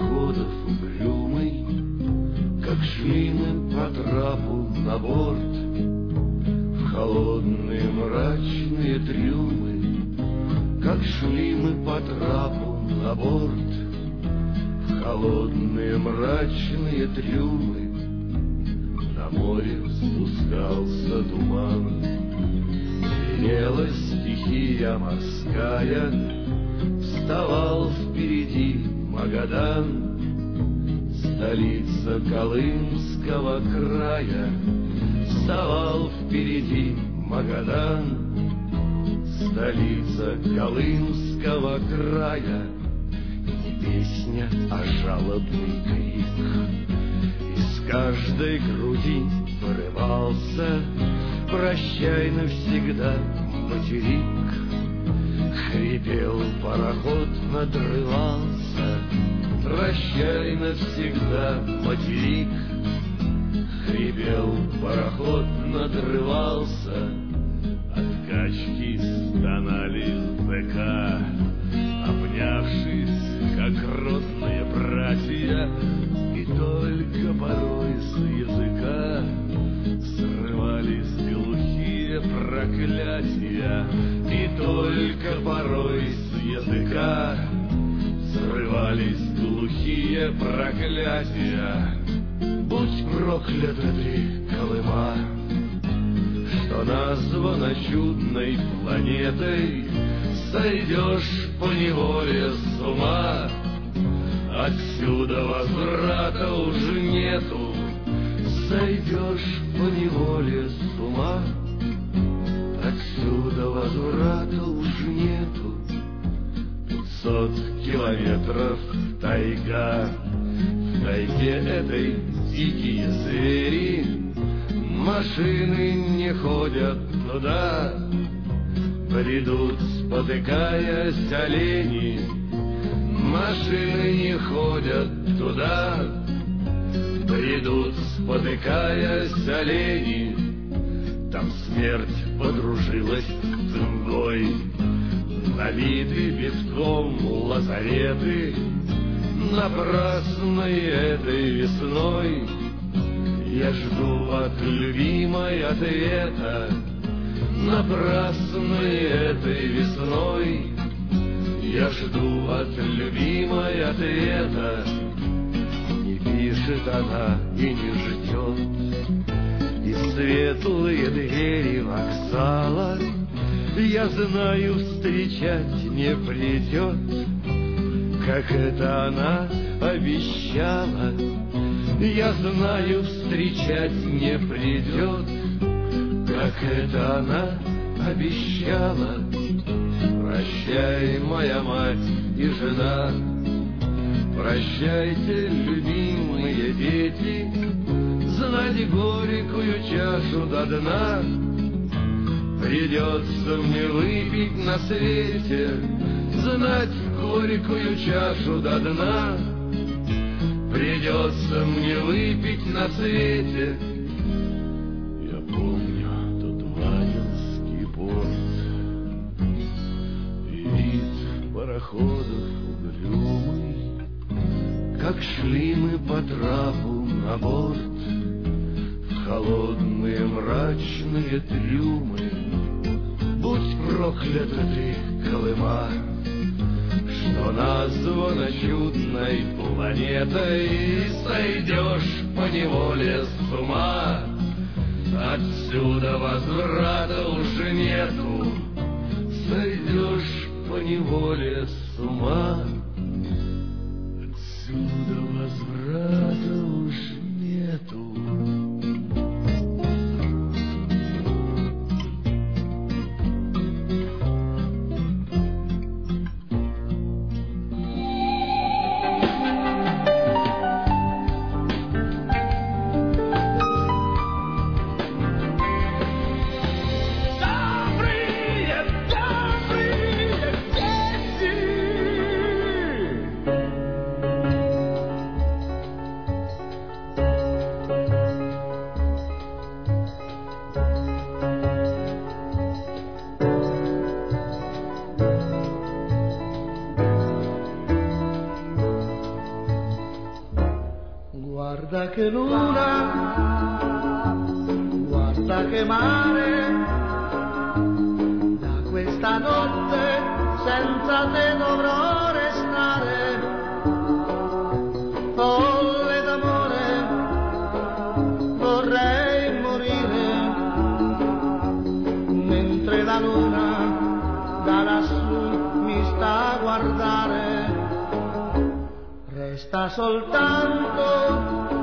пароходов угрюмый, как шли мы по трапу на борт, в холодные мрачные трюмы, как шли мы по трапу на борт, в холодные мрачные трюмы. На море спускался туман, грела стихия морская, вставал впереди Магадан, столица Колымского края. Вставал впереди Магадан, столица Колымского края. И песня, а жалобный крик из каждой груди вырывался: прощай навсегда, материк. Хрипел пароход, надрывался: прощай навсегда, материк. Хрипел пароход, надрывался. От качки стонали зэка, обнявшись, как родные братья, и только порой с языка срывались глухие проклятия, и только порой с языка срывались глухие проклятия. Будь проклята ты, Колыма, что названа чудной планетой, сойдешь поневоле с ума. Отсюда возврата уже нету, сойдешь поневоле с ума. Отсюда возврата уже нету. 500 километров тайга, в тайге этой дикие звери, машины не ходят туда, бредут, спотыкаясь, олени. Машины не ходят туда, бредут, спотыкаясь, олени. Там смерть подружилась с цингой, набиты песком лазареты. Напрасной этой весной я жду от любимой ответа. Напрасной этой весной я жду от любимой ответа. Не пишет она и не ждет, и светлые двери вокзала, я знаю, встречать не придет, как это она обещала. Я знаю, встречать не придет, как это она обещала. Прощай, моя мать и жена, прощайте, любимые дети, знать горькую чашу до дна придется мне выпить на свете, знать горькую чашу до дна придется мне выпить на свете. Я помню тот Ванинский порт и вид пароходов угрюмый, как шли мы по трапу на борт, в холодные мрачные трюмы. Будь проклята ты, Колыма, что названа чудной планетой, сойдешь поневоле с ума. Отсюда возврата уже нету, сойдешь поневоле с ума. Отсюда возврата уже нету. che luna, guarda che mare, da questa notte senza te dovrò restare, folle d'amore, vorrei morire, mentre la luna da lassù mi sta a guardare. Resta soltanto